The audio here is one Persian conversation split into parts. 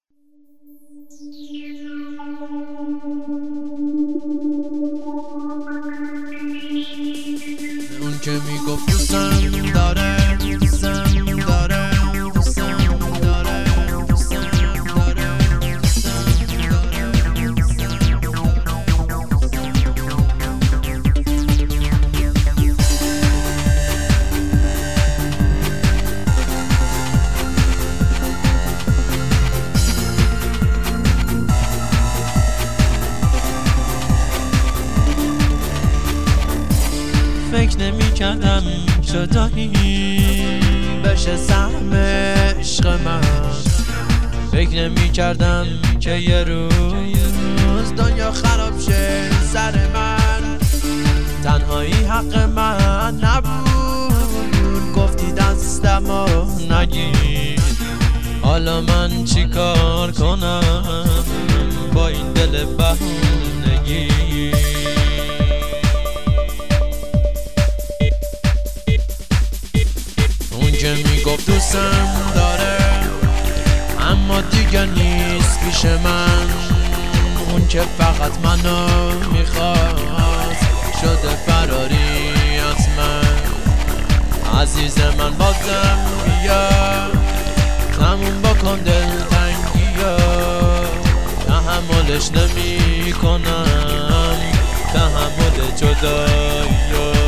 اون که میگفت دوستم داره فکر نمی کردم جدایی بشه سهم عشق من، فکر نمی کردم که یه روز دنیا خراب شه سر من. تنهایی حق من نبود، گفتی دستمو نگیر. حالا من چی کار کنم با این دل بهونگی؟ که میگفت دوستم داره اما دیگه نیست پیش من. اون که فقط منو میخواست شده فراری از من. عزیز من بازم بیا تموم بکن دلتنگیا، تحملش نمی کنم تحمل جدایی‌ها.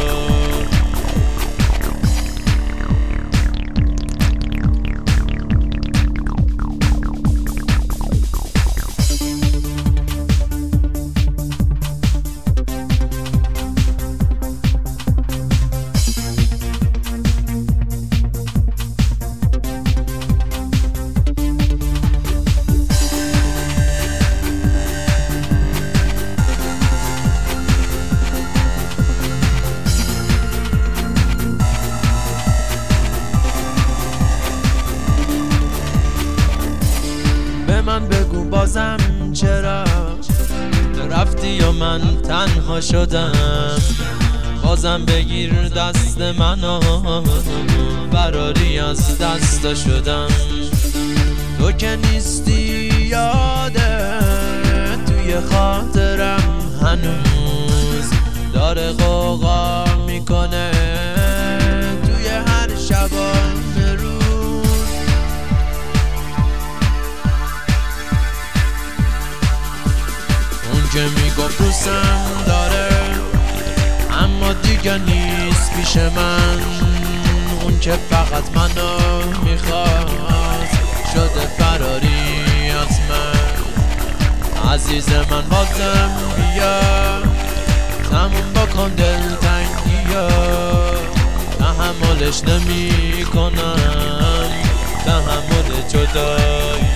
من بگو بازم چرا رفتی و من تنها شدم؟ بازم بگیر دست منو، فراری از دست شدم. تو که نیستی یاده توی خاطرم هنوز داره غوغا میکنه توی هر شبانه روز. که میگفت دوستم داره اما دیگه نیست پیش من. اون که فقط منو میخواست شده فراری از من. عزیز من بازم بیا تموم بکن دلتنگیا، تحملش نمی کنم تحمل جدایی.